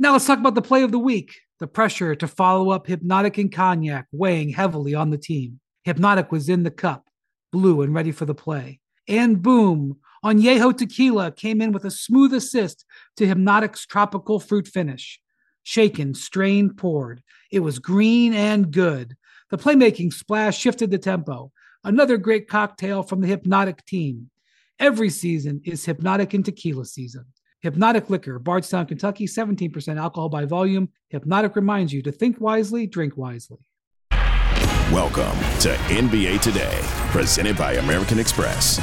Now let's talk about the play of the week. The pressure to follow up Hypnotic and Cognac weighing heavily on the team. Hypnotic was in the cup, blue and ready for the play. And boom, Añejo Tequila came in with a smooth assist to Hypnotic's tropical fruit finish. Shaken, strained, poured. It was green and good. The playmaking splash shifted the tempo. Another great cocktail from the Hypnotic team. Every season is Hypnotic and Tequila season. Hypnotic Liquor, Bardstown, Kentucky, 17% alcohol by volume. Hypnotic reminds you to think wisely, drink wisely. Welcome to NBA Today, presented by American Express.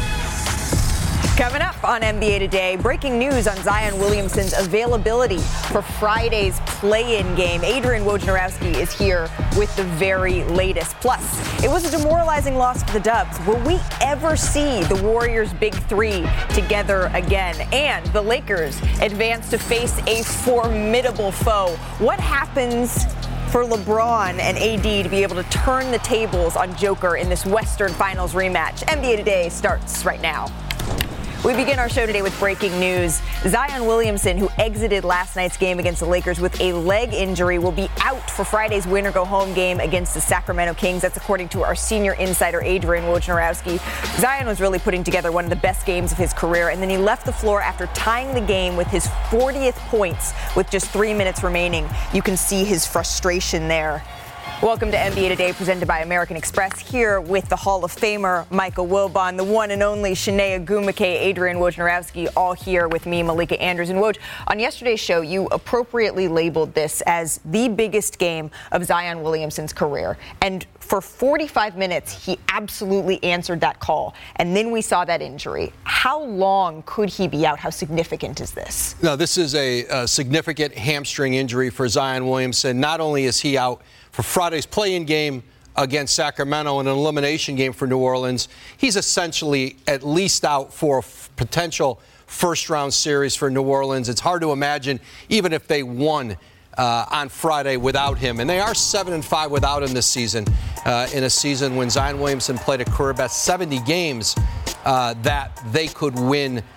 Coming up on NBA Today, breaking news on Zion Williamson's availability for Friday's play-in game. Adrian Wojnarowski is here with the very latest. Plus, it was a demoralizing loss for the Dubs. Will we ever see the Warriors' big three together again? And the Lakers advance to face a formidable foe. What happens for LeBron and AD to be able to turn the tables on Joker in this Western Finals rematch? NBA Today starts right now. We begin our show today with breaking news. Zion Williamson, who exited last night's game against the Lakers with a leg injury, will be out for Friday's win-or-go-home game against the Sacramento Kings. That's according to our senior insider, Adrian Wojnarowski. Zion was really putting together one of the best games of his career, and then he left the floor after tying the game with his 40th points with just 3 minutes remaining. You can see his frustration there. Welcome to NBA Today, presented by American Express, here with the Hall of Famer Michael Wilbon, the one and only Chiney Ogwumike, Adrian Wojnarowski, all here with me, Malika Andrews. And Woj, on yesterday's show, you appropriately labeled this as the biggest game of Zion Williamson's career. And for 45 minutes, he absolutely answered that call. And then we saw that injury. How long could he be out? How significant is this? No, this is a significant hamstring injury for Zion Williamson. Not only is he out for Friday's play-in game against Sacramento and an elimination game for New Orleans, he's essentially at least out for a potential first-round series for New Orleans. It's hard to imagine, even if they won on Friday without him. And they are 7-5 without him this season, in a season when Zion Williamson played a career-best 70 games that they could win in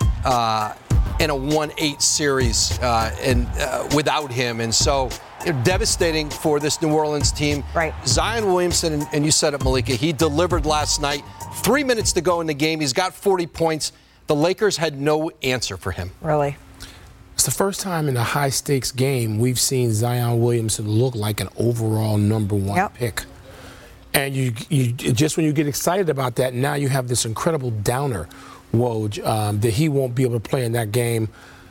a 1-8 series without him. And so devastating for this New Orleans team. Right. Zion Williamson, and you said it, Malika, he delivered last night. 3 minutes to go in the game. He's got 40 points. The Lakers had no answer for him. Really? It's the first time in a high-stakes game we've seen Zion Williamson look like an overall number one pick. And you just when you get excited about that, now you have this incredible downer, Woj, that he won't be able to play in that game.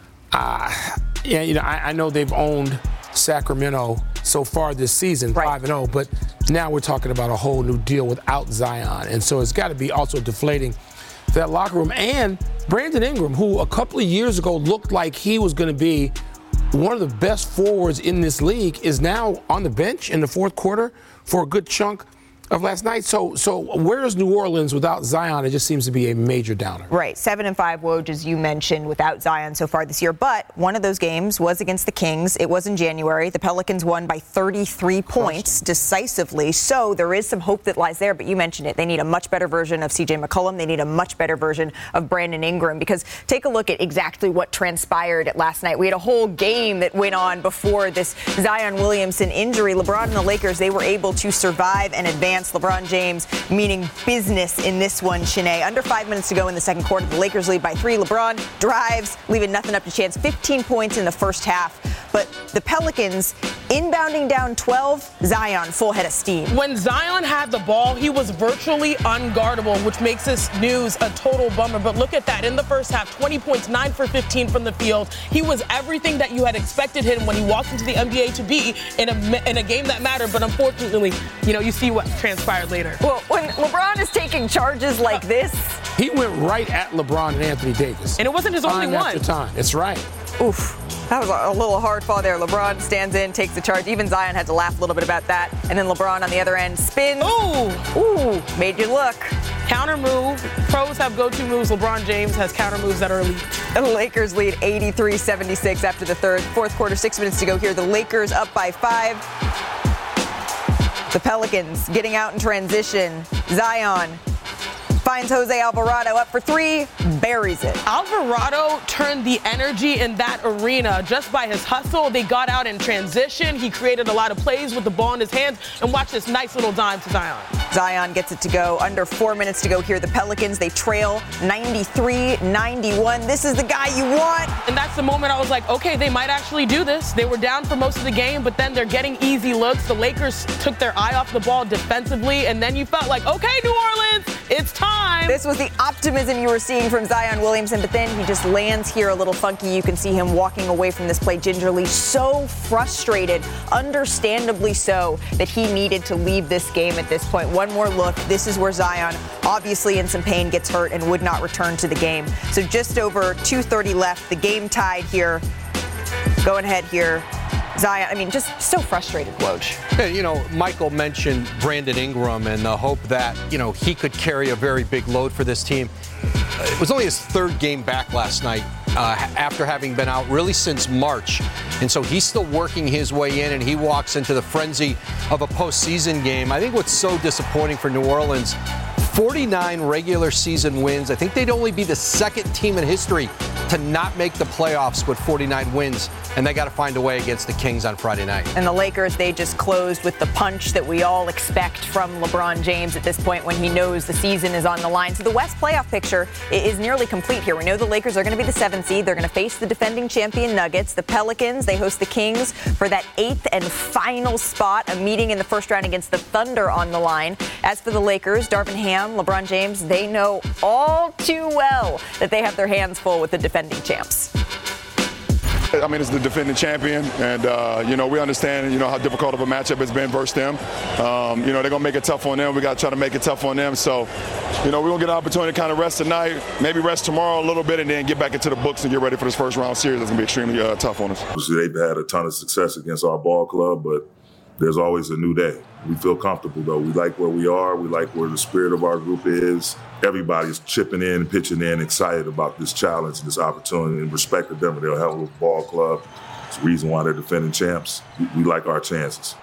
I know they've owned Sacramento so far this season, 5-0, but now we're talking about a whole new deal without Zion. And so it's got to be also deflating for that locker room. And Brandon Ingram, who a couple of years ago looked like he was going to be one of the best forwards in this league, is now on the bench in the fourth quarter for a good chunk of last night. So where is New Orleans without Zion? It just seems to be a major downer. Right. 7-5, Woj, as you mentioned, without Zion so far this year. But one of those games was against the Kings. It was in January. The Pelicans won by 33 points decisively. So there is some hope that lies there. But you mentioned it. They need a much better version of C.J. McCollum. They need a much better version of Brandon Ingram. Because take a look at exactly what transpired last night. We had a whole game that went on before this Zion Williamson injury. LeBron and the Lakers, they were able to survive and advance. LeBron James meaning business in this one, Chiney. Under 5 minutes to go in the second quarter. The Lakers lead by 3. LeBron drives, leaving nothing up to chance. 15 points in the first half. But the Pelicans inbounding down 12, Zion full head of steam. When Zion had the ball, he was virtually unguardable, which makes this news a total bummer. But look at that. In the first half, 20 points, 9 for 15 from the field. He was everything that you had expected him when he walked into the NBA to be in a game that mattered. But unfortunately, you see what transpired later. Well, when LeBron is taking charges like this. He went right at LeBron and Anthony Davis. And it wasn't his only one. Time after time. It's right. Oof. That was a little hard fall there. LeBron stands in, takes the charge. Even Zion had to laugh a little bit about that. And then LeBron on the other end spins. Ooh, made you look. Counter move. Pros have go-to moves. LeBron James has counter moves that are elite. The Lakers lead 83-76 after the fourth quarter. 6 minutes to go here. The Lakers up by 5. The Pelicans getting out in transition. Zion finds Jose Alvarado up for three, buries it. Alvarado turned the energy in that arena just by his hustle. They got out in transition. He created a lot of plays with the ball in his hands. And watch this nice little dime to Zion. Zion gets it to go. Under 4 minutes to go here. The Pelicans, they trail 93-91. This is the guy you want. And that's the moment I was like, okay, they might actually do this. They were down for most of the game, but then they're getting easy looks. The Lakers took their eye off the ball defensively, and then you felt like, okay, New Orleans, it's time. This was the optimism you were seeing from Zion Williamson, but then he just lands here a little funky. You can see him walking away from this play gingerly, so frustrated, understandably so, that he needed to leave this game at this point. One more look. This is where Zion, obviously in some pain, gets hurt and would not return to the game. So just over 2:30 left. The game tied here. Going ahead here. Zion, I mean, just so frustrated, Woj. Yeah, Michael mentioned Brandon Ingram and the hope that, he could carry a very big load for this team. It was only his third game back last night after having been out really since March. And so he's still working his way in, and he walks into the frenzy of a postseason game. I think what's so disappointing for New Orleans, 49 regular season wins. I think they'd only be the second team in history to not make the playoffs with 49 wins, and they got to find a way against the Kings on Friday night. And the Lakers, they just closed with the punch that we all expect from LeBron James at this point when he knows the season is on the line. So the West playoff picture is nearly complete here. We know the Lakers are going to be the 7th seed. They're going to face the defending champion Nuggets. The Pelicans, they host the Kings for that 8th and final spot, a meeting in the first round against the Thunder on the line. As for the Lakers, Darvin Ham, LeBron James, they know all too well that they have their hands full with the defending champs. I mean, it's the defending champion, and, we understand, how difficult of a matchup it's been versus them. They're going to make it tough on them. We got to try to make it tough on them. So, we're going to get an opportunity to kind of rest tonight, maybe rest tomorrow a little bit, and then get back into the books and get ready for this first round series. That's going to be extremely tough on us. They've had a ton of success against our ball club, but there's always a new day. We feel comfortable, though. We like where we are. We like where the spirit of our group is. Everybody's chipping in, pitching in, excited about this challenge and this opportunity, and respected them. They're a hell of a ball club. It's the reason why they're defending champs. We like our chances.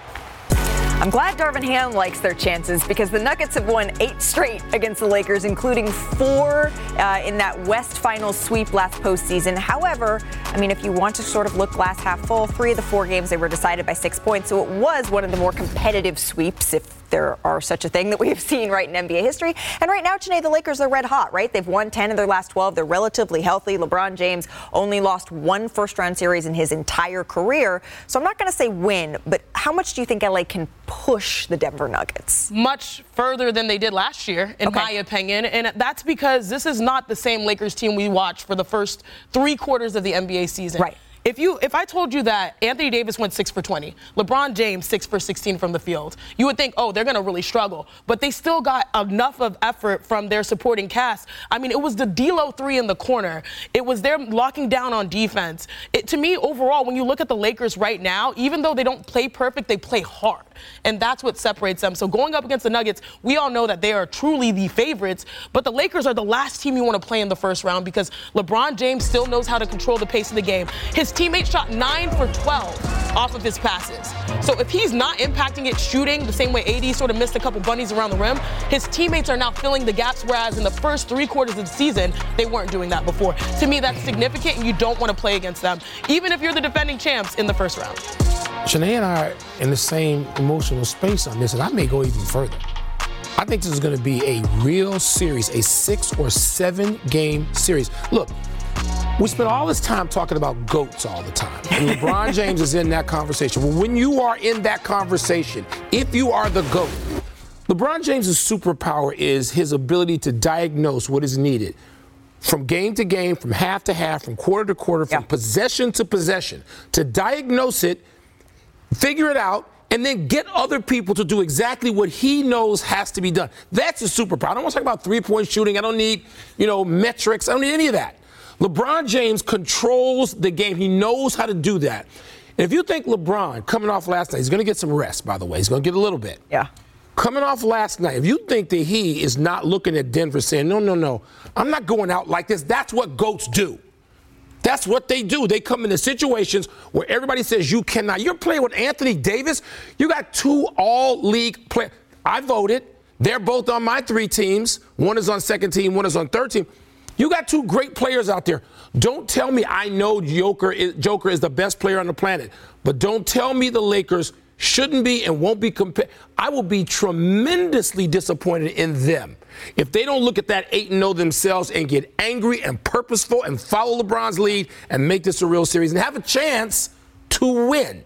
I'm glad Darvin Ham likes their chances because the Nuggets have won 8 straight against the Lakers, including 4 in that West Finals sweep last postseason. However, if you want to sort of look glass half full, 3 of the 4 games they were decided by 6 points. So it was one of the more competitive sweeps, if there are such a thing, that we have seen right in NBA history. And right now, Chiney, the Lakers are red hot, right? They've won 10 of their last 12. They're relatively healthy. LeBron James only lost 1 first-round series in his entire career. So I'm not going to say win, but how much do you think LA can push the Denver Nuggets? Much further than they did last year, in my opinion. And that's because this is not the same Lakers team we watched for the first 3 quarters of the NBA season. Right. If I told you that Anthony Davis went 6 for 20, LeBron James 6 for 16 from the field, you would think, they're going to really struggle. But they still got enough of effort from their supporting cast. It was the D'Lo 3 in the corner. It was them locking down on defense. To me, overall, when you look at the Lakers right now, even though they don't play perfect, they play hard. And that's what separates them. So going up against the Nuggets, we all know that they are truly the favorites. But the Lakers are the last team you want to play in the first round because LeBron James still knows how to control the pace of the game. His teammate shot 9 for 12 off of his passes. So if he's not impacting it shooting the same way AD sort of missed a couple bunnies around the rim, his teammates are now filling the gaps, whereas in the first 3 quarters of the season, they weren't doing that before. To me, that's significant, and you don't want to play against them, even if you're the defending champs in the first round. Shanae and I are in the same emotional space on this, and I may go even further. I think this is going to be a real series, a 6 or 7 game series. Look, we spend all this time talking about GOATs all the time, and LeBron James is in that conversation. Well, when you are in that conversation, if you are the GOAT, LeBron James' superpower is his ability to diagnose what is needed from game to game, from half to half, from quarter to quarter, from possession to possession, to diagnose it, figure it out, and then get other people to do exactly what he knows has to be done. That's a superpower. I don't want to talk about three-point shooting. I don't need, metrics. I don't need any of that. LeBron James controls the game. He knows how to do that. And if you think LeBron, coming off last night, he's going to get some rest, by the way. He's going to get a little bit. Yeah. Coming off last night, if you think that he is not looking at Denver saying, no, I'm not going out like this. That's what GOATs do. That's what they do. They come into situations where everybody says you cannot. You're playing with Anthony Davis. You got 2 all-league players. I voted. They're both on my 3 teams. One is on second team, one is on third team. You got 2 great players out there. Don't tell me I know Joker is the best player on the planet, but don't tell me the Lakers shouldn't be and won't be compared. I will be tremendously disappointed in them if they don't look at that 8-0 themselves and get angry and purposeful and follow LeBron's lead and make this a real series and have a chance to win.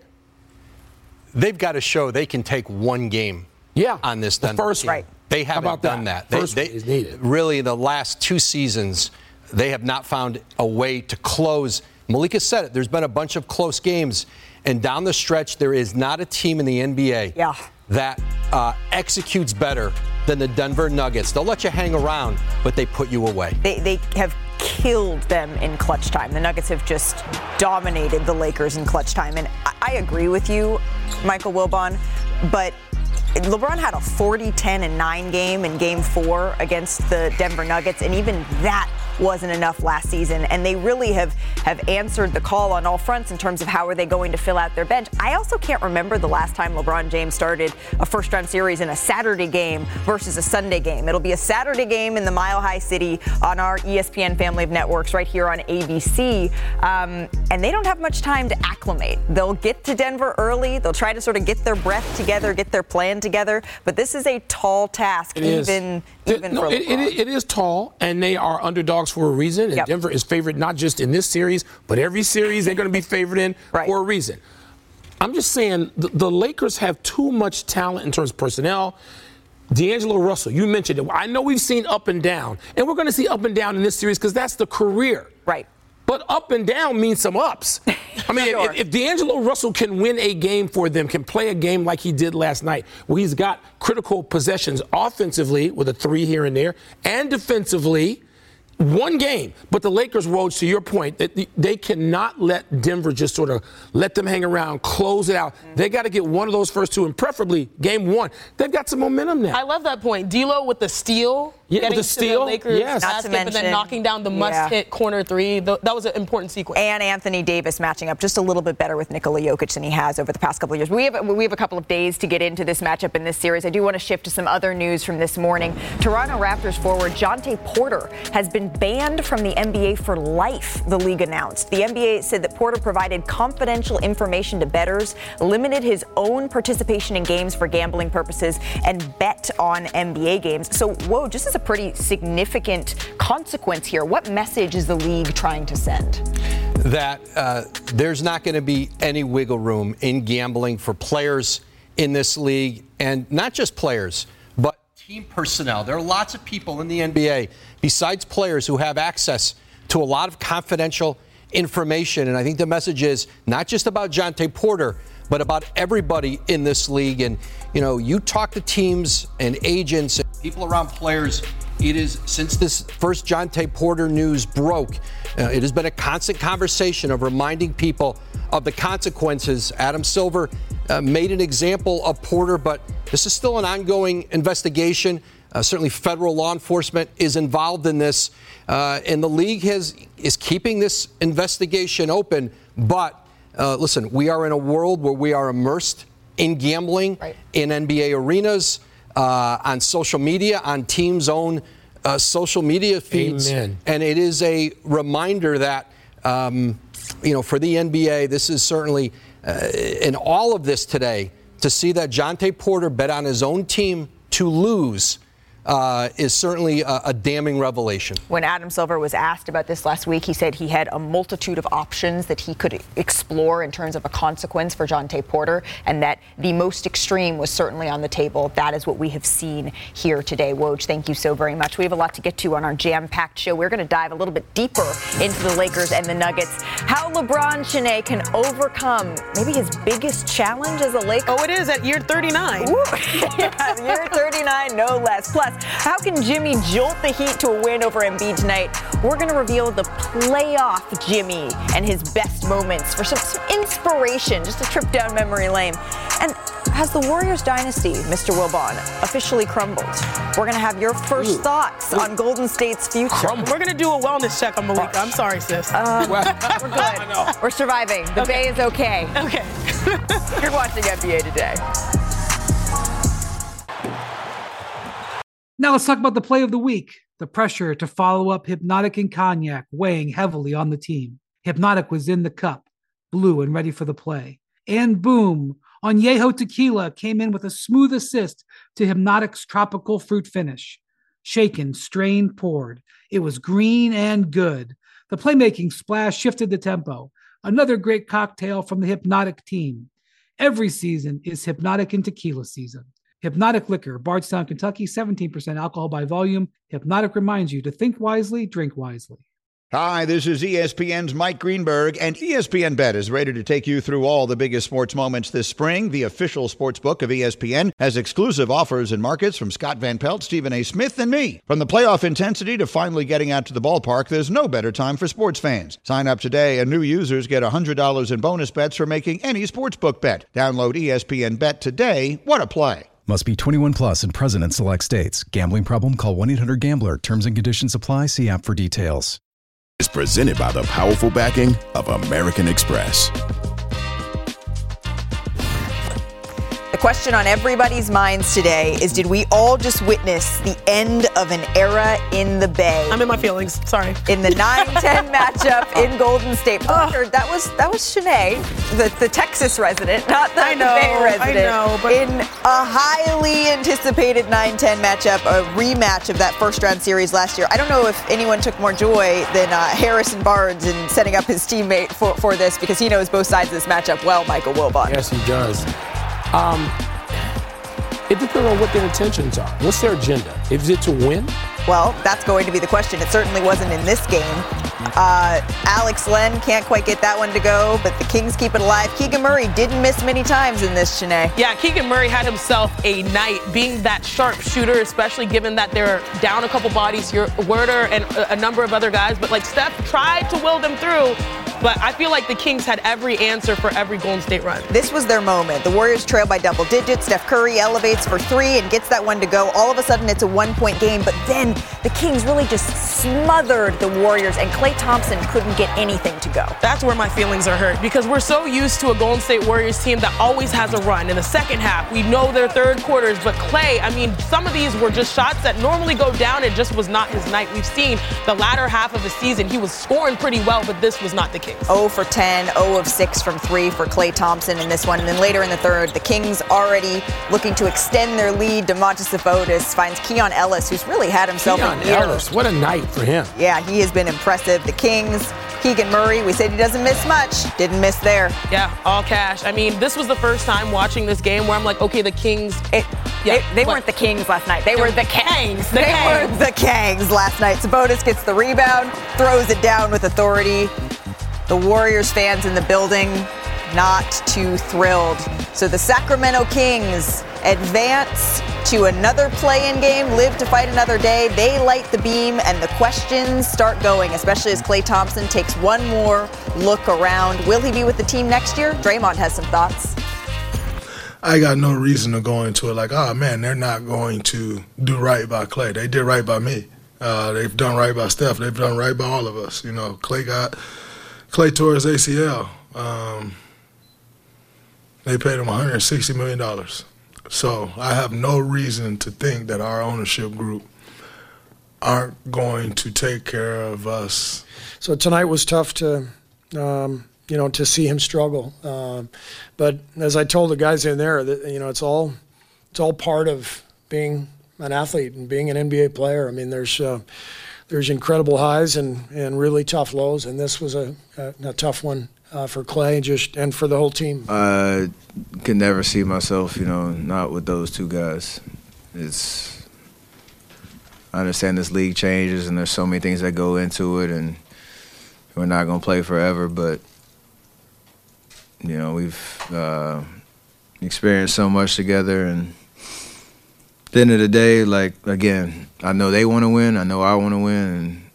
They've got to show they can take one game on this Denver first team. right. They haven't done that. They is needed. Really, the last 2 seasons, they have not found a way to close. Malika said it. There's been a bunch of close games. And down the stretch, there is not a team in the NBA that executes better than the Denver Nuggets. They'll let you hang around, but they put you away. They have killed them in clutch time. The Nuggets have just dominated the Lakers in clutch time. And I agree with you, Michael Wilbon, but LeBron had a 40-10-9 game in Game 4 against the Denver Nuggets, and even that wasn't enough last season. And they really have answered the call on all fronts in terms of how are they going to fill out their bench. I also can't remember the last time LeBron James started a first-round series in a Saturday game versus a Sunday game. It'll be a Saturday game in the Mile High City on our ESPN family of networks right here on ABC. And they don't have much time to acclimate. They'll get to Denver early. They'll try to sort of get their breath together, get their plan together. But this is a tall task, even for LeBron. It is tall, and they are underdogs for a reason. And Denver is favored not just in this series, but every series they're going to be favored in for a reason. I'm just saying the Lakers have too much talent in terms of personnel. D'Angelo Russell, you mentioned it. I know we've seen up and down, and we're going to see up and down in this series because that's the career. Right. But up and down means some ups. I mean, if D'Angelo Russell can win a game for them, can play a game like he did last night, where he's got critical possessions offensively with a 3 here and there, and defensively, one game. But the Lakers, Woj, to your point, that they cannot let Denver just sort of let them hang around, close it out. They got to get one of those first 2, and preferably game 1. They've got some momentum now. I love that point. D'Lo with the steal. Yeah, with the steal. The Lakers basket, and then knocking down the must-hit corner 3. That was an important sequence. And Anthony Davis matching up just a little bit better with Nikola Jokic than he has over the past couple of years. We have a couple of days to get into this matchup in this series. I do want to shift to some other news from this morning. Toronto Raptors forward Jontay Porter has been banned from the NBA for life, the league announced. The NBA said that Porter provided confidential information to bettors, limited his own participation in games for gambling purposes, and bet on NBA games. So, whoa, just as a pretty significant consequence here. What message is the league trying to send? That there's not going to be any wiggle room in gambling for players in this league, and not just players, but team personnel. There are lots of people in the NBA, besides players, who have access to a lot of confidential information. And I think the message is not just about Jontay Porter, but about everybody in this league. And, you know, you talk to teams and agents and people around players. It is, since this first Jontay Porter news broke, it has been a constant conversation of reminding people of the consequences. Adam Silver made an example of Porter, but this is still an ongoing investigation. Certainly federal law enforcement is involved in this, and the league is keeping this investigation open. But listen, we are in a world where we are immersed in gambling, in NBA arenas, on social media, on teams' own social media feeds. Amen. And it is a reminder that, for the NBA, this is certainly, in all of this today, to see that Jontay Porter bet on his own team to lose is certainly a damning revelation. When Adam Silver was asked about this last week, he said he had a multitude of options that he could explore in terms of a consequence for Jontay Porter, and that the most extreme was certainly on the table. That is what we have seen here today. Woj, thank you so very much. We have a lot to get to on our jam-packed show. We're going to dive a little bit deeper into the Lakers and the Nuggets. How LeBron, Shanae, can overcome maybe his biggest challenge as a Laker. Oh, it is at year 39. Yeah, year 39, no less. Plus, how can Jimmy jolt the Heat to a win over Embiid tonight? We're going to reveal the playoff Jimmy and his best moments for some inspiration, just a trip down memory lane. And has the Warriors dynasty, Mr. Wilbon, officially crumbled? We're going to have your first thoughts on Golden State's future. We're going to do a wellness check on Malika. I'm sorry, sis. We're good. We're surviving. The Bay is okay. Okay. You're watching NBA Today. Now let's talk about the play of the week. The pressure to follow up Hypnotic and Cognac weighing heavily on the team. Hypnotic was in the cup, blue and ready for the play. And boom, Añejo Tequila came in with a smooth assist to Hypnotic's tropical fruit finish. Shaken, strained, poured. It was green and good. The playmaking splash shifted the tempo. Another great cocktail from the Hypnotic team. Every season is Hypnotic and Tequila season. Hypnotic Liquor, Bardstown, Kentucky, 17% alcohol by volume. Hypnotic reminds you to think wisely, drink wisely. Hi, this is ESPN's Mike Greenberg, and ESPN Bet is ready to take you through all the biggest sports moments this spring. The official sports book of ESPN has exclusive offers and markets from Scott Van Pelt, Stephen A. Smith, and me. From the playoff intensity to finally getting out to the ballpark, there's no better time for sports fans. Sign up today, and new users get $100 in bonus bets for making any sportsbook bet. Download ESPN Bet today. What a play. Must be 21 plus and present in select states. Gambling problem? Call 1-800-GAMBLER. Terms and conditions apply. See app for details. Is presented by the powerful backing of American Express. The question on everybody's minds today is, did we all just witness the end of an era in the Bay? I'm in my feelings. Sorry. In the 9-10 matchup in Golden State. Parker, that was Shanae, the Texas resident, not the Bay resident. I know, but in a highly anticipated 9-10 matchup, a rematch of that first-round series last year. I don't know if anyone took more joy than Harrison Barnes in setting up his teammate for this, because he knows both sides of this matchup well, Michael Wilbon. Yes, he does. It depends on what their intentions are. What's their agenda? Is it to win? Well, that's going to be the question. It certainly wasn't in this game. Alex Len can't quite get that one to go, but the Kings keep it alive. Keegan Murray didn't miss many times in this, Shanae. Yeah, Keegan Murray had himself a night, being that sharp shooter, especially given that they're down a couple bodies here, Werder and a number of other guys. But, Steph tried to will them through. But I feel like the Kings had every answer for every Golden State run. This was their moment. The Warriors trail by double digits. Steph Curry elevates for three and gets that one to go. All of a sudden, it's a one-point game. But then the Kings really just smothered the Warriors, and Klay Thompson couldn't get anything to go. That's where my feelings are hurt, because we're so used to a Golden State Warriors team that always has a run. In the second half, we know their third quarters. But Klay, some of these were just shots that normally go down. It just was not his night. We've seen the latter half of the season, he was scoring pretty well, but this was not the case. 0 for 10, 0 of 6 from 3 for Klay Thompson in this one. And then later in the third, the Kings already looking to extend their lead. Domantas Sabonis finds Keon Ellis, who's really had himself a year. Ellis, what a night for him. Yeah, he has been impressive. The Kings, Keegan Murray, we said he doesn't miss much. Didn't miss there. Yeah, all cash. This was the first time watching this game where I'm like, okay, the Kings. They weren't the Kings last night. They were the Kangs. They Kangs. were the Kangs last night. Sabonis gets the rebound, throws it down with authority. The Warriors fans in the building not too thrilled. So the Sacramento Kings advance to another play-in game, live to fight another day. They light the beam, and the questions start going, especially as Klay Thompson takes one more look around. Will he be with the team next year? Draymond has some thoughts. I got no reason to go into it like, oh, man, they're not going to do right by Klay. They did right by me. They've done right by Steph. They've done right by all of us. Klay tore his ACL. They paid him $160 million. So I have no reason to think that our ownership group aren't going to take care of us. So tonight was tough to see him struggle. But as I told the guys in there, that it's all part of being an athlete and being an NBA player. There's incredible highs and really tough lows, and this was a tough one for Klay and for the whole team. I could never see myself, not with those two guys. I understand this league changes and there's so many things that go into it, and we're not going to play forever, but we've experienced so much together, and at the end of the day, again, I know they want to win. I know I want to win, and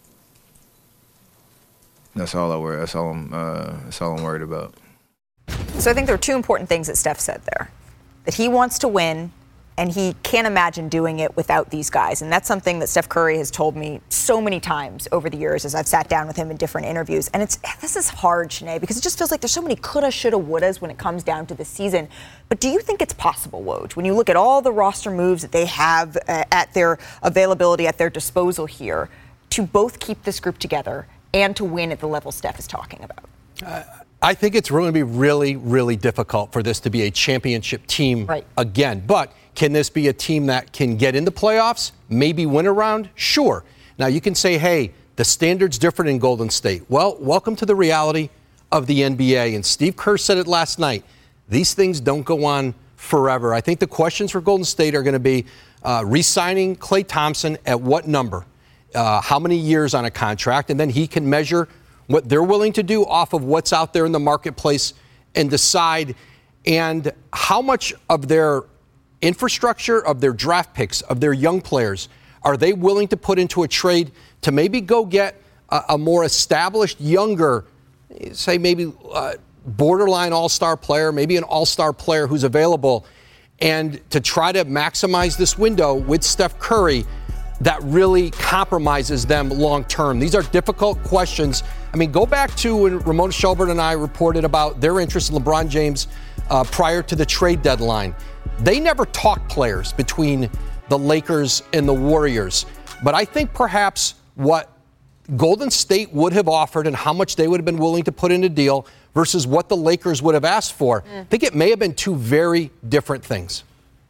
that's all I'm worried about. So I think there are two important things that Steph said there. That he wants to win, and he can't imagine doing it without these guys. And that's something that Steph Curry has told me so many times over the years as I've sat down with him in different interviews. And this is hard, Chiney, because it just feels like there's so many coulda, shoulda, wouldas when it comes down to the season. But do you think it's possible, Woj, when you look at all the roster moves that they have at their availability, at their disposal here, to both keep this group together and to win at the level Steph is talking about? I think it's going to be really, really difficult for this to be a championship team again. But can this be a team that can get into playoffs, maybe win a round? Sure. Now, you can say, hey, the standard's different in Golden State. Well, welcome to the reality of the NBA. And Steve Kerr said it last night. These things don't go on forever. I think the questions for Golden State are going to be re-signing Klay Thompson at what number, how many years on a contract, and then he can measure what they're willing to do off of what's out there in the marketplace and decide and how much of their infrastructure, of their draft picks, of their young players, are they willing to put into a trade to maybe go get a more established, younger, say maybe borderline all-star player, maybe an all-star player who's available, and to try to maximize this window with Steph Curry that really compromises them long term. These are difficult questions. I mean, go back to when Ramona Shelburne and I reported about their interest in LeBron James prior to the trade deadline. They never talked players between the Lakers and the Warriors. But I think perhaps what Golden State would have offered and how much they would have been willing to put in a deal versus what the Lakers would have asked for, I think it may have been two very different things.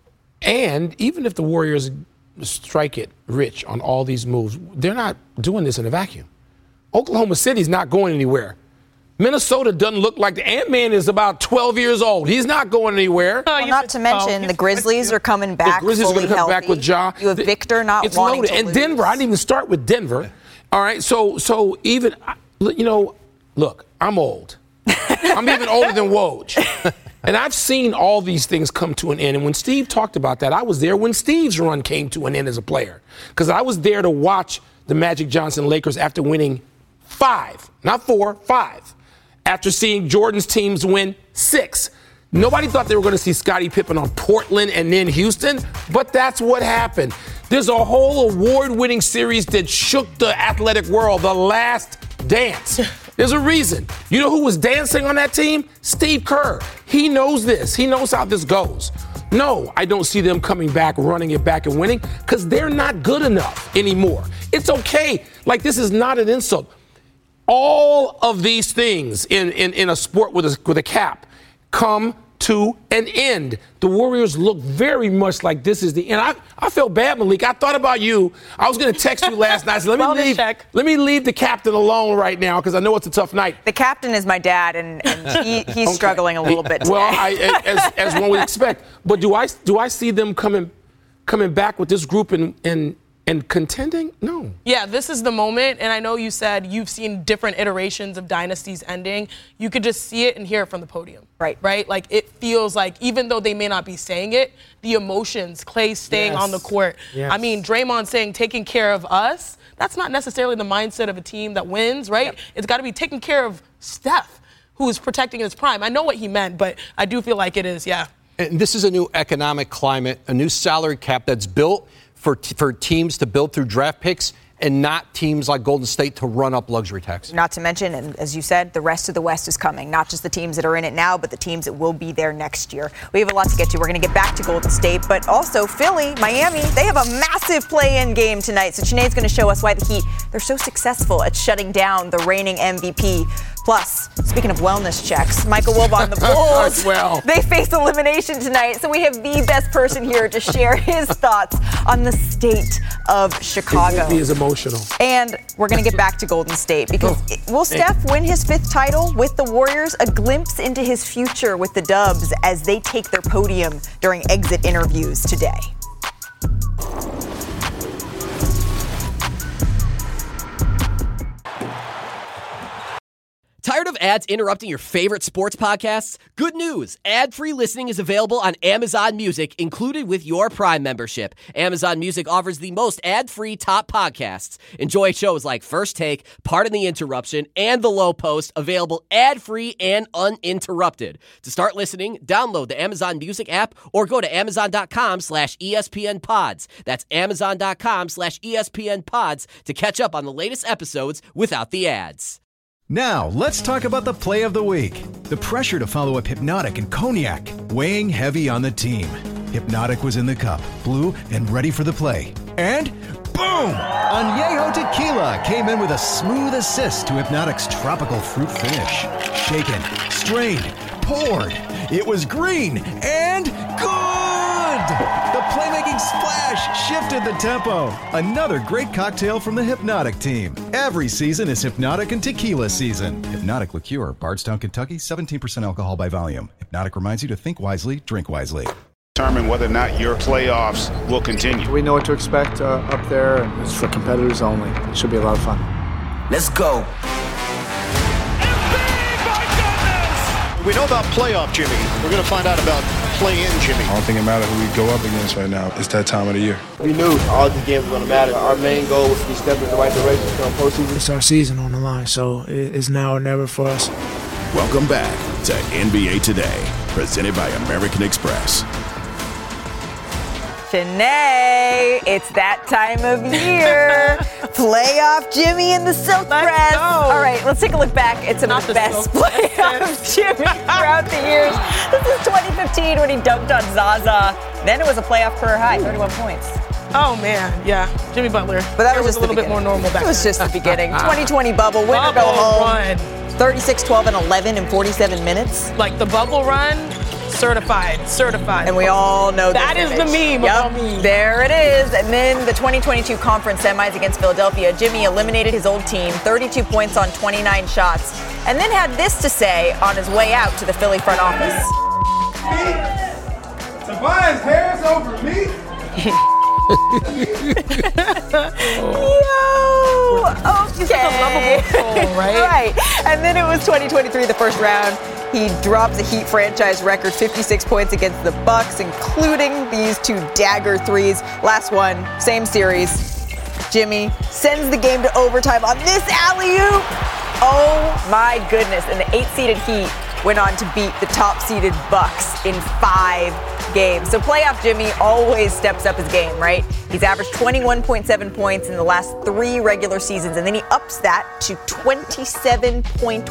And even if the Warriors strike it rich on all these moves, they're not doing this in a vacuum. Oklahoma City's not going anywhere. Minnesota doesn't look like the Ant-Man is about 12 years old. He's not going anywhere. Well, not to mention the Grizzlies are coming back. The Grizzlies are going to come back with Ja. You have Victor not wanting to lose. And Denver, I didn't even start with Denver. All right, so even, look, I'm old. I'm even older than Woj. And I've seen all these things come to an end. And when Steve talked about that, I was there when Steve's run came to an end as a player. Because I was there to watch the Magic Johnson Lakers after winning 5, not 4, 5. After seeing Jordan's teams win 6. Nobody thought they were going to see Scottie Pippen on Portland and then Houston, but that's what happened. There's a whole award-winning series that shook the athletic world, The Last Dance. There's a reason. You know who was dancing on that team? Steve Kerr. He knows this. He knows how this goes. No, I don't see them coming back, running it back and winning, because they're not good enough anymore. It's okay. Like, this is not an insult. All of these things in a sport with a cap come to an end. The Warriors look very much like this is the end. I felt bad, Malik. I thought about you. I was going to text you last night. So let me leave the captain alone right now because I know it's a tough night. The captain is my dad, and he's struggling a little bit today. Well, as one would expect. But do I see them coming back with this group and contending? No. Yeah, this is the moment, and I know you said you've seen different iterations of dynasties ending. You could just see it and hear it from the podium. Right? Like, it feels like, even though they may not be saying it, the emotions, Klay staying on the court. Yes. I mean, Draymond saying taking care of us, that's not necessarily the mindset of a team that wins, right? Yep. It's got to be taking care of Steph, who is protecting his prime. I know what he meant, but I do feel like it is, yeah. And this is a new economic climate, a new salary cap that's built for teams to build through draft picks and not teams like Golden State to run up luxury tax. Not to mention, and as you said, the rest of the West is coming. Not just the teams that are in it now, but the teams that will be there next year. We have a lot to get to. We're going to get back to Golden State, but also Philly, Miami, they have a massive play-in game tonight. So Sinead's going to show us why the Heat, they're so successful at shutting down the reigning MVP. Plus, speaking of wellness checks, Michael Wilbon, the Bulls, they face elimination tonight. So we have the best person here to share his thoughts on the state of Chicago. He is emotional. And we're going to get back to Golden State because will Steph win his 5th title with the Warriors? A glimpse into his future with the Dubs as they take their podium during exit interviews today. Tired of ads interrupting your favorite sports podcasts? Good news! Ad-free listening is available on Amazon Music, included with your Prime membership. Amazon Music offers the most ad-free top podcasts. Enjoy shows like First Take, Pardon the Interruption, and The Low Post, available ad-free and uninterrupted. To start listening, download the Amazon Music app or go to amazon.com/ESPN Pods. That's amazon.com/ESPN Pods to catch up on the latest episodes without the ads. Now, let's talk about the play of the week. The pressure to follow up Hypnotic and Cognac, weighing heavy on the team. Hypnotic was in the cup, blue, and ready for the play. And boom! Añejo Tequila came in with a smooth assist to Hypnotic's tropical fruit finish. Shaken, strained, poured. It was green and good! The playmaking splash shifted the tempo. Another great cocktail from the Hypnotic team. Every season is Hypnotic and Tequila season. Hypnotic Liqueur, Bardstown, Kentucky, 17% alcohol by volume. Hypnotic reminds you to think wisely, drink wisely. Determine whether or not your playoffs will continue. We know what to expect up there, and it's for competitors only. It should be a lot of fun. Let's go. We know about playoff Jimmy. We're going to find out about play-in Jimmy. I don't think it matters who we go up against right now. It's that time of the year. We knew all these games were going to matter. Our main goal was to be stepping in the right direction for postseason. It's our season on the line, so it's now or never for us. Welcome back to NBA Today, presented by American Express. Shanae, it's that time of year. Playoff Jimmy and the Silk Press. All right, let's take a look back at some of the best playoff Jimmy throughout the years. This is 2015 when he dunked on Zaza. Then it was a playoff career high, 31 points. Oh, man, yeah. Jimmy Butler. But that was just a little bit more normal back then. It was just the beginning. 2020 bubble, win or go home. Run. 36, 12, and 11 in 47 minutes. Like the bubble run. Certified. And we all know that is the meme about me. There it is. And then the 2022 conference semis against Philadelphia. Jimmy eliminated his old team, 32 points on 29 shots, and then had this to say on his way out to the Philly front office. Tobias Harris over me? Yo, okay. Right? Right. And then it was 2023, the first round. He drops a Heat franchise record 56 points against the Bucks, including these two dagger threes. Last one, same series. Jimmy sends the game to overtime on this alley-oop. Oh my goodness. And the 8-seeded Heat went on to beat the top-seeded Bucks in 5 games. So playoff Jimmy always steps up his game, right? He's averaged 21.7 points in the last 3 regular seasons, and then he ups that to 27.1.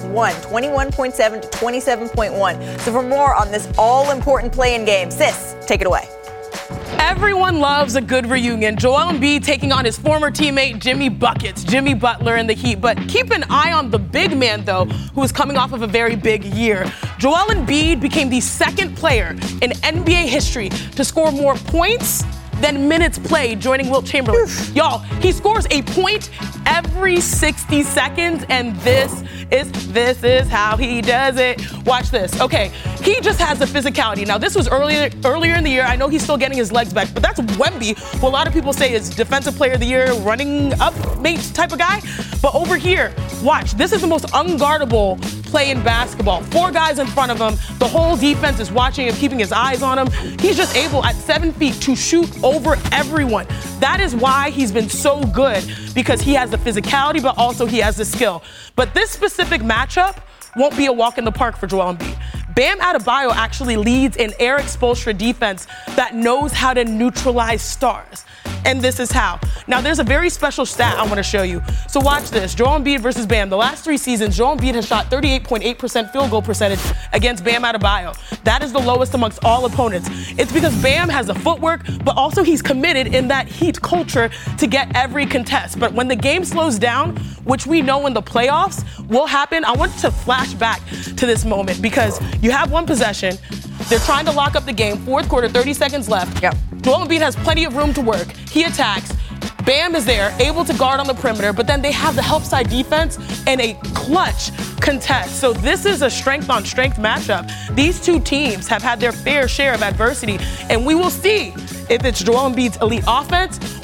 21.7 to 27.1. So for more on this all-important play-in game, Sis, take it away. Everyone loves a good reunion. Joel Embiid taking on his former teammate Jimmy Buckets, Jimmy Butler in the Heat. But keep an eye on the big man, though, who is coming off of a very big year. Joel Embiid became the second player in NBA history to score more points than minutes played, joining Wilt Chamberlain. Y'all, he scores a point every 60 seconds, and this is how he does it. Watch this. Okay, he just has the physicality. Now, this was earlier in the year. I know he's still getting his legs back, but that's Wemby, who a lot of people say is Defensive Player of the Year, running up mate type of guy. But over here, watch. This is the most unguardable play in basketball. 4 guys in front of him. The whole defense is watching him, keeping his eyes on him. He's just able at 7 feet to shoot over everyone. That is why he's been so good, because he has the physicality, but also he has the skill. But this specific matchup won't be a walk in the park for Joel Embiid. Bam Adebayo actually leads an Eric Spoelstra defense that knows how to neutralize stars. And this is how. Now, there's a very special stat I want to show you. So watch this. Joel Embiid versus Bam. The last 3 seasons, Joel Embiid has shot 38.8% field goal percentage against Bam Adebayo. That is the lowest amongst all opponents. It's because Bam has the footwork, but also he's committed in that Heat culture to get every contest. But when the game slows down, which we know in the playoffs will happen, I want to flash back to this moment, because you have one possession. They're trying to lock up the game. 4th quarter, 30 seconds left. Yep. Joel Embiid has plenty of room to work. He attacks. Bam is there, able to guard on the perimeter, but then they have the help side defense and a clutch contest. So this is a strength-on-strength matchup. These two teams have had their fair share of adversity, and we will see if it's Joel Embiid's elite offense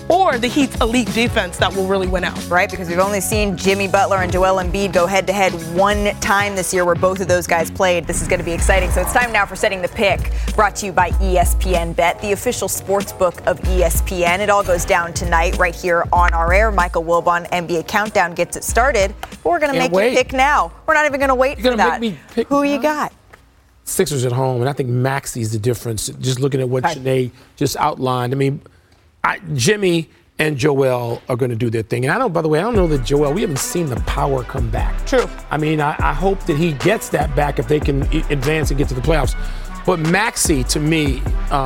or the Heat's elite defense that will really win out. Right, because we've only seen Jimmy Butler and Joel Embiid go head-to-head one time this year where both of those guys played. This is going to be exciting. So it's time now for Setting the Pick, brought to you by ESPN Bet, the official sports book of ESPN. It all goes down tonight right here on our air. Michael Wilbon, NBA Countdown gets it started. But we're going to make you pick now. We're not even going to wait for that. Who you got? Sixers at home, and I think Maxi's the difference. Just looking at what Janae just outlined. I mean, Jimmy and Joel are going to do their thing. And by the way, I don't know that Joel, we haven't seen the power come back. True. I mean, I hope that he gets that back if they can advance and get to the playoffs. But Maxi, to me,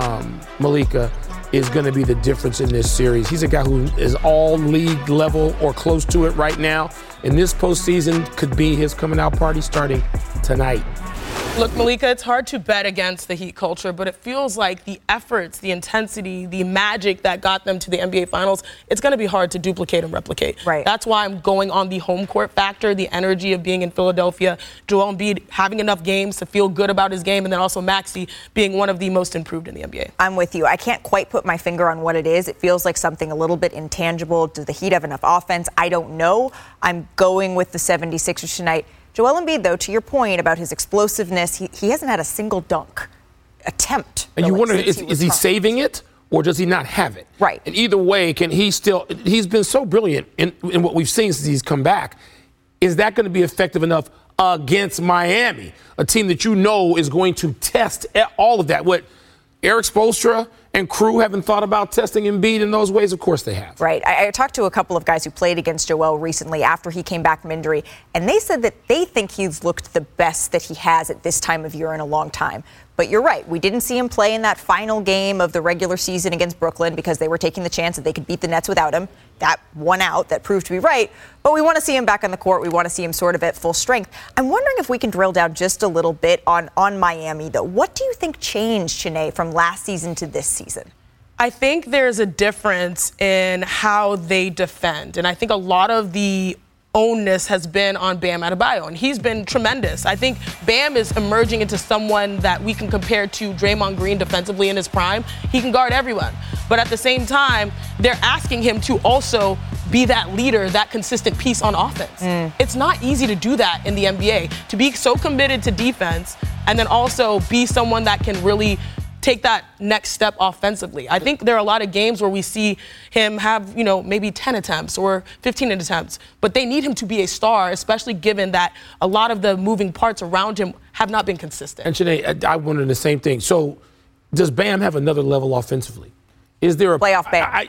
Malika, is going to be the difference in this series. He's a guy who is all league level or close to it right now. And this postseason could be his coming out party starting tonight. Look, Malika, it's hard to bet against the Heat culture, but it feels like the efforts, the intensity, the magic that got them to the NBA Finals, it's going to be hard to duplicate and replicate. Right. That's why I'm going on the home court factor, the energy of being in Philadelphia, Joel Embiid having enough games to feel good about his game, and then also Maxey being one of the most improved in the NBA. I'm with you. I can't quite put my finger on what it is. It feels like something a little bit intangible. Do the Heat have enough offense? I don't know. I'm going with the 76ers tonight. Joel Embiid, though, to your point about his explosiveness, he hasn't had a single dunk attempt. And you wonder, is he saving it or does he not have it? Right. And either way, he's been so brilliant in what we've seen since he's come back. Is that going to be effective enough against Miami, a team that you know is going to test all of that? What Eric Spoelstra and crew haven't thought about testing Embiid in those ways? Of course they have. Right. I talked to a couple of guys who played against Joel recently after he came back from injury, and they said that they think he's looked the best that he has at this time of year in a long time. But you're right. We didn't see him play in that final game of the regular season against Brooklyn because they were taking the chance that they could beat the Nets without him. That won out. That proved to be right. But we want to see him back on the court. We want to see him sort of at full strength. I'm wondering if we can drill down just a little bit on Miami, though. What do you think changed, Shanae, from last season to this season? I think there's a difference in how they defend. And I think a lot of the onus has been on Bam Adebayo, and he's been tremendous. I think Bam is emerging into someone that we can compare to Draymond Green defensively in his prime. He can guard everyone. But at the same time, they're asking him to also be that leader, that consistent piece on offense. It's not easy to do that in the NBA, to be so committed to defense and then also be someone that can really take that next step offensively. I think there are a lot of games where we see him have, maybe 10 attempts or 15 attempts, but they need him to be a star, especially given that a lot of the moving parts around him have not been consistent. And Shanae, I wonder the same thing. So does Bam have another level offensively? Is there a playoff Bam?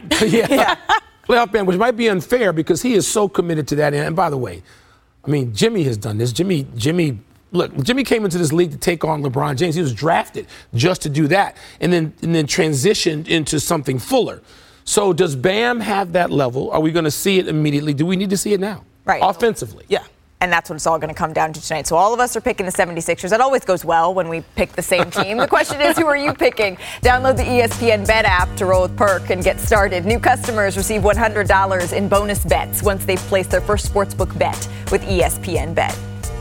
Playoff Bam, which might be unfair because he is so committed to that. And by the way, I mean, Jimmy has done this. Look, Jimmy came into this league to take on LeBron James. He was drafted just to do that and then transitioned into something fuller. So does Bam have that level? Are we going to see it immediately? Do we need to see it now? Right. Offensively. Yeah. And that's what it's all going to come down to tonight. So all of us are picking the 76ers. That always goes well when we pick the same team. The question is, who are you picking? Download the ESPN Bet app to roll with Perk and get started. New customers receive $100 in bonus bets once they've placed their first sportsbook bet with ESPN Bet.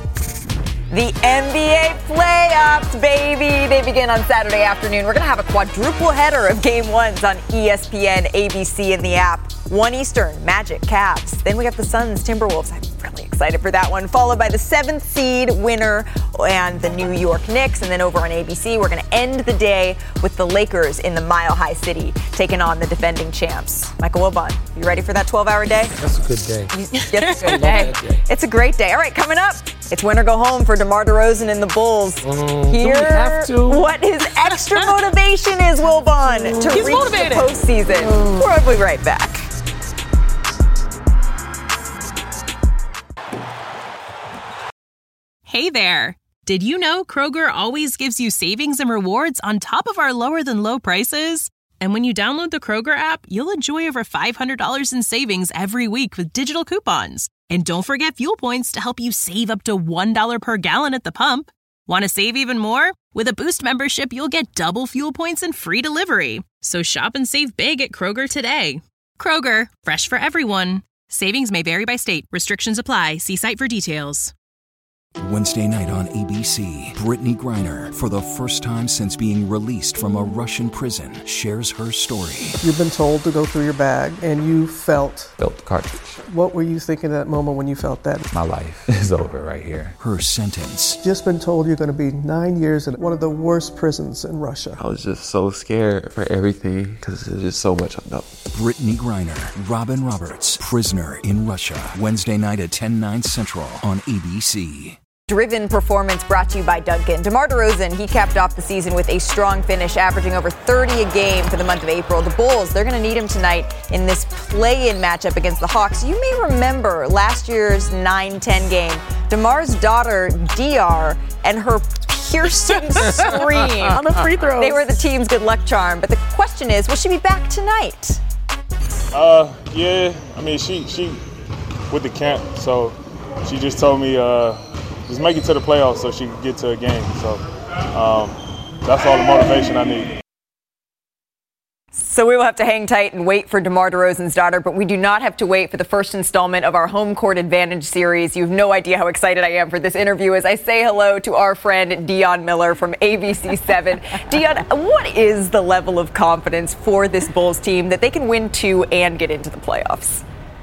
The NBA playoffs, baby. They begin on Saturday afternoon. We're going to have a quadruple header of game ones on ESPN, ABC, and the app. 1 Eastern, Magic, Cavs. Then we got the Suns, Timberwolves. I'm really excited for that one. Followed by the 7th seed winner and the New York Knicks. And then over on ABC, we're going to end the day with the Lakers in the Mile High City taking on the defending champs. Michael Wilbon, you ready for that 12-hour day? That's a good day. It's a good day. It's a great day. All right, coming up, it's win or go home for DeMar DeRozan and the Bulls. Do we have to? What his extra motivation is, Wilbon, to He's reach motivated. the postseason. We'll be right back. Hey there. Did you know Kroger always gives you savings and rewards on top of our lower than low prices? And when you download the Kroger app, you'll enjoy over $500 in savings every week with digital coupons. And don't forget fuel points to help you save up to $1 per gallon at the pump. Want to save even more? With a Boost membership, you'll get double fuel points and free delivery. So shop and save big at Kroger today. Kroger, fresh for everyone. Savings may vary by state. Restrictions apply. See site for details. Wednesday night on ABC, Brittany Griner, for the first time since being released from a Russian prison, shares her story. You've been told to go through your bag, and you felt the cartridge. What were you thinking at that moment when you felt that? My life is over right here. Her sentence. Just been told you're going to be 9 years in one of the worst prisons in Russia. I was just so scared for everything because there's just so much unknown. Brittany Griner, Robin Roberts, Prisoner in Russia. Wednesday night at 10/9 Central on ABC. Driven Performance brought to you by Dunkin'. DeMar DeRozan, he capped off the season with a strong finish, averaging over 30 a game for the month of April. The Bulls, they're going to need him tonight in this play-in matchup against the Hawks. You may remember last year's 9-10 game. DeMar's daughter, DR, and her piercing scream on the free throws. They were the team's good luck charm. But the question is, will she be back tonight? Yeah. I mean, she with the camp, so she just told me just make it to the playoffs so she can get to a game. So that's all the motivation I need. So we will have to hang tight and wait for DeMar DeRozan's daughter, but we do not have to wait for the first installment of our Home Court Advantage series. You have no idea how excited I am for this interview as I say hello to our friend Dion Miller from ABC7. Dion, what is the level of confidence for this Bulls team that they can win 2 and get into the playoffs?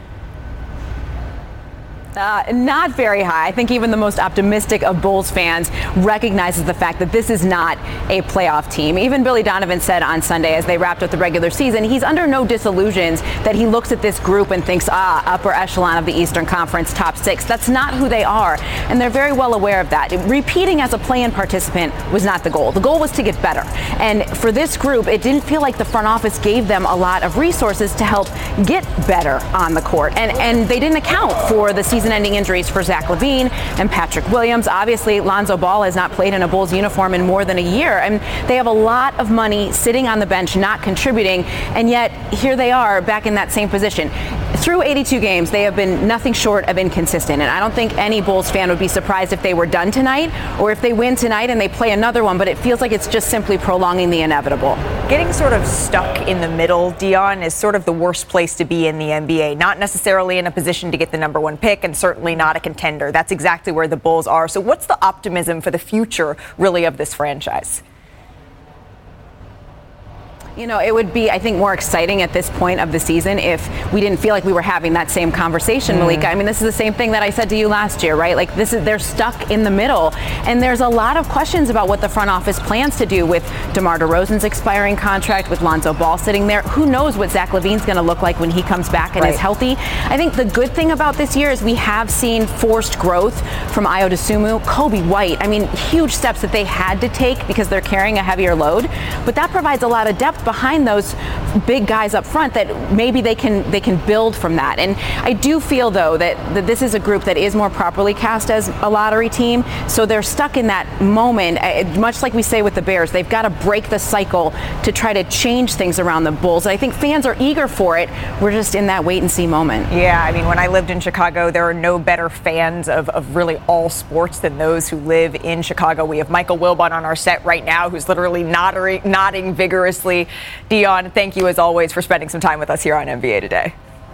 Not very high. I think even the most optimistic of Bulls fans recognizes the fact that this is not a playoff team. Even Billy Donovan said on Sunday as they wrapped up the regular season, he's under no disillusions that he looks at this group and thinks, upper echelon of the Eastern Conference, top 6. That's not who they are, and they're very well aware of that. Repeating as a play-in participant was not the goal. The goal was to get better. And for this group, it didn't feel like the front office gave them a lot of resources to help get better on the court. And they didn't account for the season-ending injuries for Zach LaVine and Patrick Williams. Obviously, Lonzo Ball has not played in a Bulls uniform in more than a year. And they have a lot of money sitting on the bench, not contributing. And yet, here they are back in that same position. Through 82 games, they have been nothing short of inconsistent. And I don't think any Bulls fan would be surprised if they were done tonight or if they win tonight and they play another one. But it feels like it's just simply prolonging the inevitable. Getting sort of stuck in the middle, Dion, is sort of the worst place to be in the NBA. Not necessarily in a position to get the number 1 pick and certainly not a contender. That's exactly where the Bulls are. So what's the optimism for the future, really, of this franchise? You know, it would be, I think, more exciting at this point of the season if we didn't feel like we were having that same conversation, Malika. I mean, this is the same thing that I said to you last year, right? Like, they're stuck in the middle. And there's a lot of questions about what the front office plans to do with DeMar DeRozan's expiring contract, with Lonzo Ball sitting there. Who knows what Zach LaVine's going to look like when he comes back and is healthy. I think the good thing about this year is we have seen forced growth from Ayo Dosunmu, Kobe White. I mean, huge steps that they had to take because they're carrying a heavier load. But that provides a lot of depth behind those big guys up front that maybe they can build from that. And I do feel, though, that this is a group that is more properly cast as a lottery team. So they're stuck in that moment, much like we say with the Bears. They've got to break the cycle to try to change things around the Bulls. And I think fans are eager for it. We're just in that wait-and-see moment. Yeah, I mean, when I lived in Chicago, there are no better fans of really all sports than those who live in Chicago. We have Michael Wilbon on our set right now, who's literally nodding vigorously. Dion, thank you as always for spending some time with us here on NBA Today.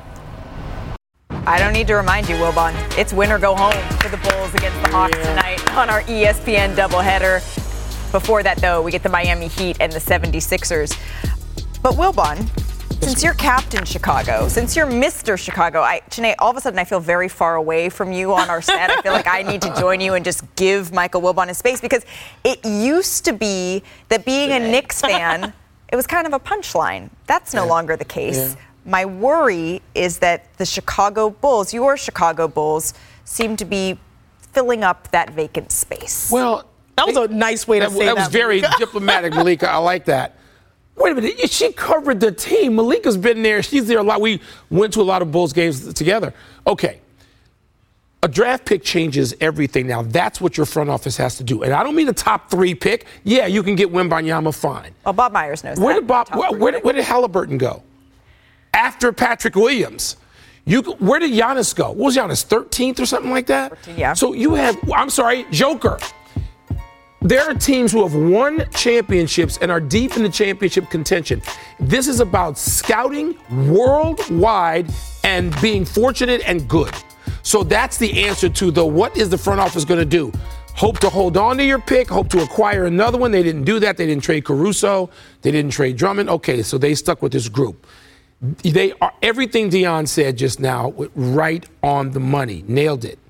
I don't need to remind you, Wilbon, it's win or go home for the Bulls against the Hawks tonight on our ESPN doubleheader. Before that, though, we get the Miami Heat and the 76ers. But Wilbon, since you're Captain Chicago, since you're Mr. Chicago, Chiney, all of a sudden I feel very far away from you on our set. I feel like I need to join you and just give Michael Wilbon his space, because it used to be that being a Knicks fan, it was kind of a punchline. That's no longer the case. Yeah. My worry is that the Chicago Bulls, your Chicago Bulls, seem to be filling up that vacant space. Well, that was a nice way to say that. That was very diplomatic, Malika. I like that. Wait a minute. She covered the team. Malika's been there. She's there a lot. We went to a lot of Bulls games together. Okay. A draft pick changes everything now. That's what your front office has to do. And I don't mean a top 3 pick. Yeah, you can get Wembanyama, fine. Well, Bob Myers knows where that. Where did Halliburton go? After Patrick Williams. Where did Giannis go? What was Giannis, 13th or something like that? 13, yeah. So you have, Joker. There are teams who have won championships and are deep in the championship contention. This is about scouting worldwide and being fortunate and good. So that's the answer to what is the front office going to do? Hope to hold on to your pick, hope to acquire another one. They didn't do that. They didn't trade Caruso. They didn't trade Drummond. Okay, so they stuck with this group. They are everything Deion said just now, right on the money. Nailed it.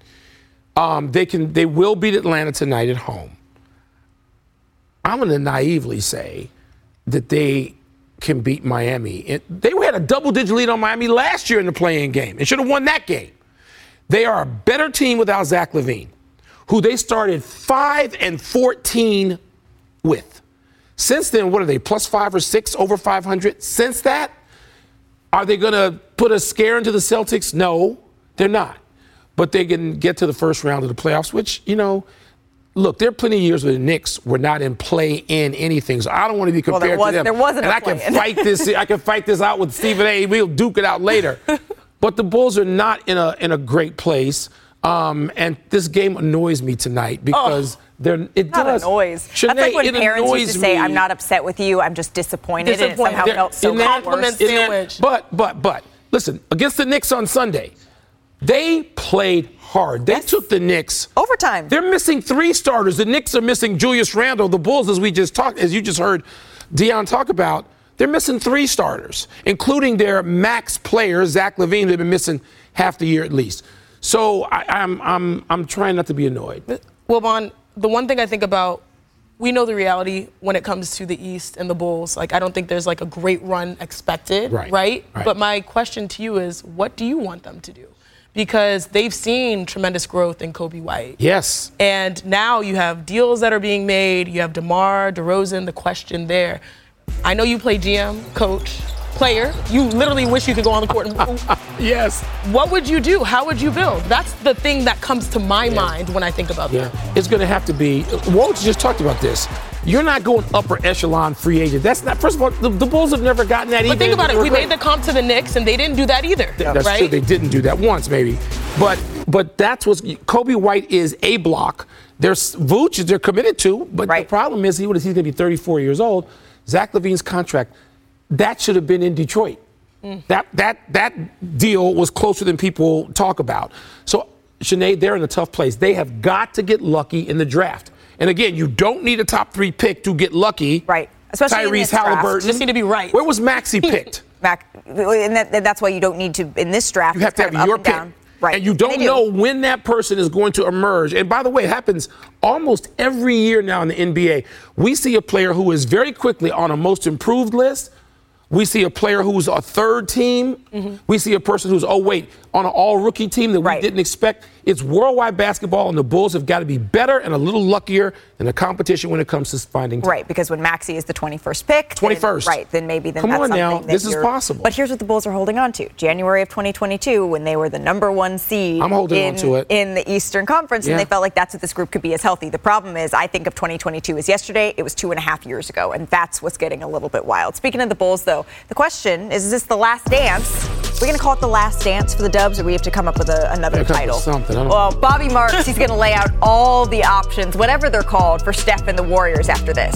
They will beat Atlanta tonight at home. I'm going to naively say that they can beat Miami. They had a double-digit lead on Miami last year in the play-in game and should have won that game. They are a better team without Zach LaVine, who they started 5-14 with. Since then, what are they, +5 or 6 over 500? Since that, are they going to put a scare into the Celtics? No, they're not. But they can get to the first round of the playoffs, which, look, there are plenty of years where the Knicks were not in play-in anything, so I don't want to be compared to them. There wasn't and I can fight this. I can fight this out with Stephen A. We'll duke it out later. But the Bulls are not in a great place, and this game annoys me tonight because it does. Annoys. Sinead, that's like when parents used to say, "I'm not upset with you. I'm just disappointed." And it somehow felt so compliment sandwich. But listen, against the Knicks on Sunday, they played hard. They took the Knicks overtime. They're missing 3 starters. The Knicks are missing Julius Randle. The Bulls, as you just heard Deion talk about, they're missing 3 starters, including their max player, Zach LaVine, who've been missing half the year at least. So I'm trying not to be annoyed. Well, Bon, the one thing I think about, we know the reality when it comes to the East and the Bulls. I don't think there's a great run expected, right? But my question to you is, what do you want them to do? Because they've seen tremendous growth in Coby White. Yes. And now you have deals that are being made. You have DeMar DeRozan, the question there. I know you play GM, coach, player. You literally wish you could go on the court and Yes. What would you do? How would you build? That's the thing that comes to my mind when I think about that. It's going to have to be, Woj just talked about this. You're not going upper echelon free agent. That's not, first of all, the Bulls have never gotten that either. But think about it. We made the comp to the Knicks, and they didn't do that either. That's right? true. They didn't do that once, maybe. But that's what Coby White is a block. There's Vooch, they're committed to, but the problem is he's going to be 34 years old. Zach LaVine's contract, that should have been in Detroit. That deal was closer than people talk about. So, Sinead, they're in a tough place. They have got to get lucky in the draft. And again, you don't need a top 3 pick to get lucky. Right. Especially Tyrese Halliburton. You just need to be right. Where was Maxey picked? And that's why you don't need to, in this draft, you have to have your pick. Right. And you don't know when that person is going to emerge. And by the way, it happens almost every year now in the NBA. We see a player who is very quickly on a most improved list. We see a player who's a third team. Mm-hmm. We see a person who's, on an all-rookie team that we didn't expect. It's worldwide basketball, and the Bulls have got to be better and a little luckier in the competition when it comes to finding time. Right, because when Maxey is the 21st pick. 21st. Then maybe that's Come on something now, that this is possible. But here's what the Bulls are holding on to. January of 2022, when they were the number 1 seed I'm holding on to it. In the Eastern Conference, and they felt like that's what this group could be as healthy. The problem is, I think of 2022 as yesterday. It was 2.5 years ago, and that's what's getting a little bit wild. Speaking of the Bulls, though, the question is this the last dance? We're going to call it the last dance for the Dubs, or we have to come up with another title? Well, Bobby Marks, he's going to lay out all the options, whatever they're called, for Steph and the Warriors after this.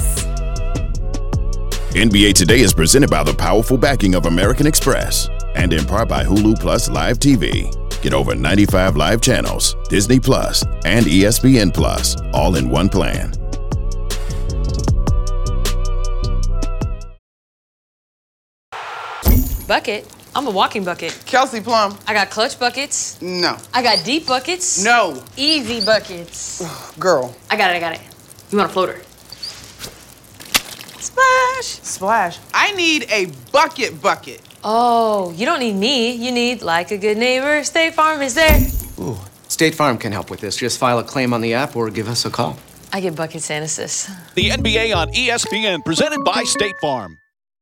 NBA Today is presented by the powerful backing of American Express and in part by Hulu Plus Live TV. Get over 95 live channels, Disney Plus, and ESPN Plus, all in one plan. Bucket? I'm a walking bucket. Kelsey Plum. I got clutch buckets. No. I got deep buckets. No. Easy buckets. Girl. I got it. You want a floater? Splash. Splash. I need a bucket. Oh, you don't need me. You need, like a good neighbor, State Farm is there. Ooh, State Farm can help with this. Just file a claim on the app or give us a call. I get buckets and assists. The NBA on ESPN, presented by State Farm.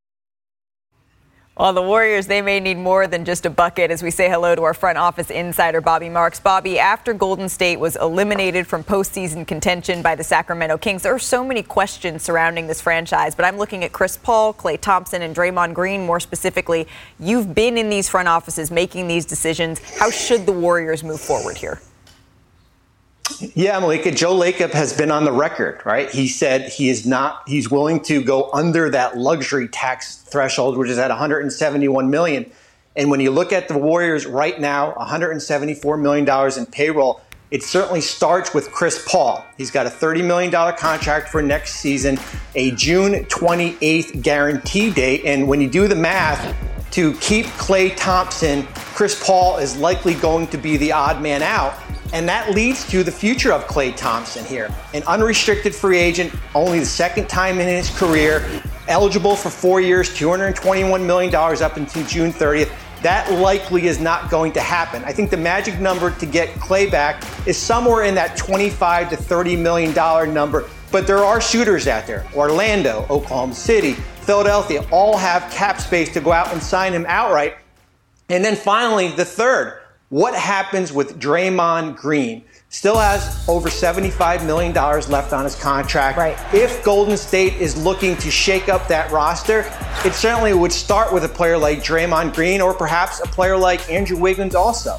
Well, the Warriors, they may need more than just a bucket as we say hello to our front office insider, Bobby Marks. Bobby, after Golden State was eliminated from postseason contention by the Sacramento Kings, there are so many questions surrounding this franchise, but I'm looking at Chris Paul, Klay Thompson, and Draymond Green more specifically. You've been in these front offices making these decisions. How should the Warriors move forward here? Yeah, Malika, Joe Lacob has been on the record, right? He said he's willing to go under that luxury tax threshold, which is at $171 million. And when you look at the Warriors right now, $174 million in payroll, it certainly starts with Chris Paul. He's got a $30 million contract for next season, a June 28th guarantee date. And when you do the math, to keep Klay Thompson, Chris Paul is likely going to be the odd man out. And that leads to the future of Klay Thompson here. An unrestricted free agent, only the second time in his career, eligible for 4 years, $221 million up until June 30th. That likely is not going to happen. I think the magic number to get Klay back is somewhere in that $25 to $30 million number. But there are suitors out there. Orlando, Oklahoma City, Philadelphia all have cap space to go out and sign him outright. And then finally, the third, what happens with Draymond Green? Still has over $75 million left on his contract. Right. If Golden State is looking to shake up that roster, it certainly would start with a player like Draymond Green or perhaps a player like Andrew Wiggins also.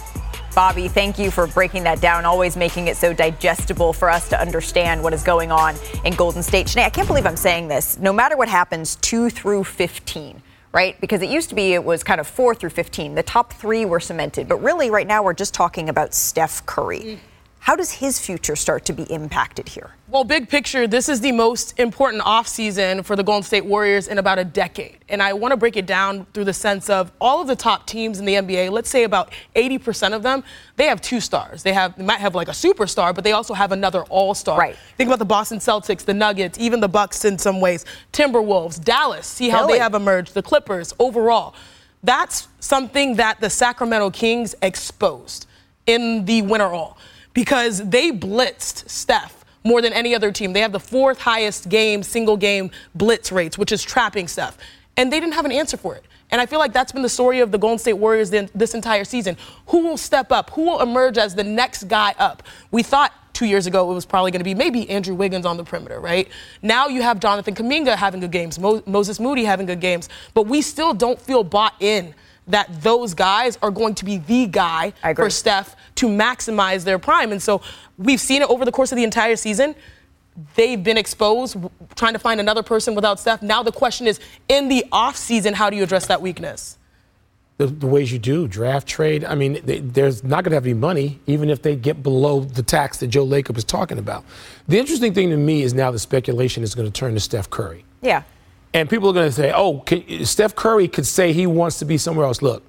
Bobby, thank you for breaking that down, always making it so digestible for us to understand what is going on in Golden State. Chiney, I can't believe I'm saying this. No matter what happens, 2 through 15, right? Because it used to be it was kind of 4 through 15. The top 3 were cemented. But really, right now, we're just talking about Steph Curry. How does his future start to be impacted here? Well, big picture, this is the most important offseason for the Golden State Warriors in about a decade. And I want to break it down through the sense of all of the top teams in the NBA, let's say about 80% of them, they have 2 stars. They might have like a superstar, but they also have another all-star. Right. Think about the Boston Celtics, the Nuggets, even the Bucks in some ways, Timberwolves, Dallas, see how they have emerged, the Clippers overall. That's something that the Sacramento Kings exposed in the winter all. Because they blitzed Steph more than any other team. They have the 4th highest single game blitz rates, which is trapping Steph. And they didn't have an answer for it. And I feel like that's been the story of the Golden State Warriors this entire season. Who will step up? Who will emerge as the next guy up? We thought 2 years ago it was probably going to be maybe Andrew Wiggins on the perimeter, right? Now you have Jonathan Kuminga having good games, Moses Moody having good games. But we still don't feel bought in that those guys are going to be the guy for Steph to maximize their prime. And so we've seen it over the course of the entire season. They've been exposed, trying to find another person without Steph. Now the question is, in the offseason, how do you address that weakness? The ways you do, draft, trade. I mean, there's not going to have any money, even if they get below the tax that Joe Lacob is talking about. The interesting thing to me is now the speculation is going to turn to Steph Curry. Yeah. And people are going to say, Steph Curry could say he wants to be somewhere else. Look,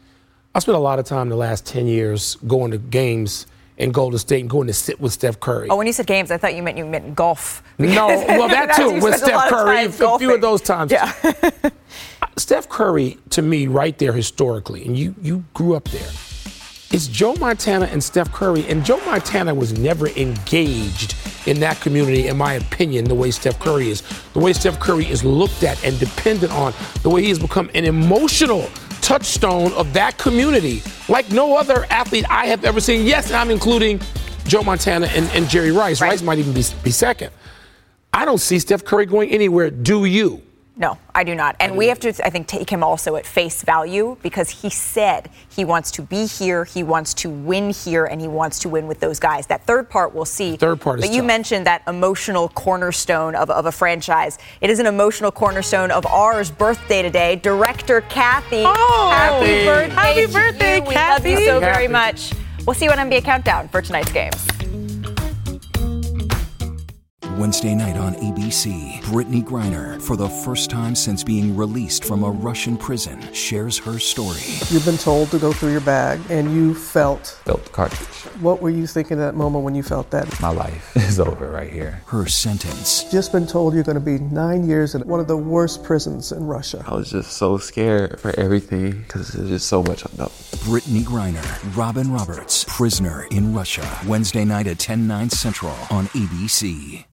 I spent a lot of time the last 10 years going to games in Golden State and going to sit with Steph Curry. Oh, when you said games, I thought you meant golf. No, well, that too, with Steph Curry, a few of those times. Yeah. Steph Curry, to me, right there historically, and you grew up there, it's Joe Montana and Steph Curry. And Joe Montana was never engaged in that community, in my opinion, the way Steph Curry is. The way Steph Curry is looked at and dependent on, the way he has become an emotional touchstone of that community like no other athlete I have ever seen. Yes, and I'm including Joe Montana and Jerry Rice. Rice might even be second. I don't see Steph Curry going anywhere. Do you? No, I do not. And we have to, I think, take him also at face value because he said he wants to be here, he wants to win here, and he wants to win with those guys. That third part we'll see. Third part is But you mentioned that emotional cornerstone of a franchise. It is an emotional cornerstone of ours birthday today. Director Kathy. Oh, happy birthday. Happy birthday, We Kathy. love you so very much. We'll see you on NBA Countdown for tonight's games. Wednesday night on ABC, Brittany Griner, for the first time since being released from a Russian prison, shares her story. You've been told to go through your bag, and you felt the cartridge. What were you thinking at that moment when you felt that? My life is over right here. Her sentence. Just been told you're going to be 9 years in one of the worst prisons in Russia. I was just so scared for everything because there's just so much unknown. Brittany Griner, Robin Roberts, Prisoner in Russia. Wednesday night at 10/9 Central on ABC.